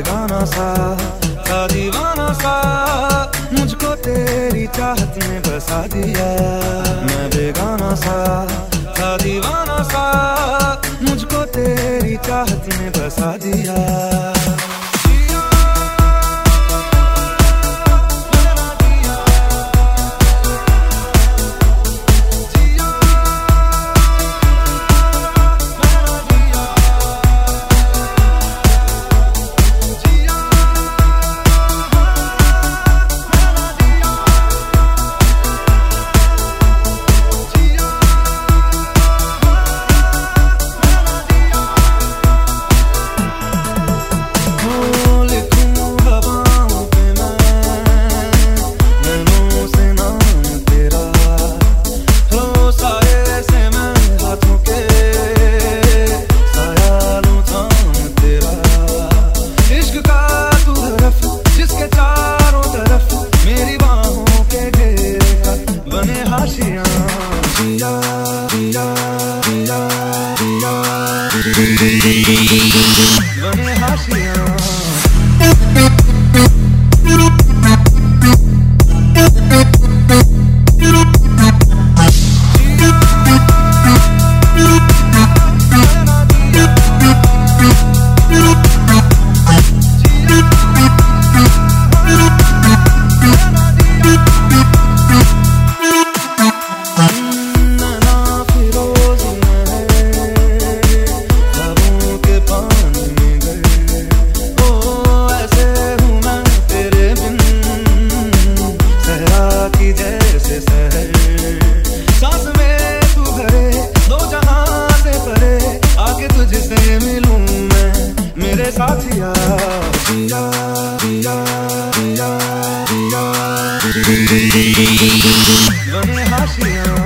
बेगाना सा था दीवाना सा, मुझको तेरी चाहत ने बसा दिया। मैं बेगाना सा था दीवाना सा, मुझको तेरी चाहत ने बसा दिया। बने हाशिया सांस में तू भरे दो जहां से परे, आके तुझसे मिलूं मैं मेरे साथिया। जिया जिया जिया जिया बने हाशिया।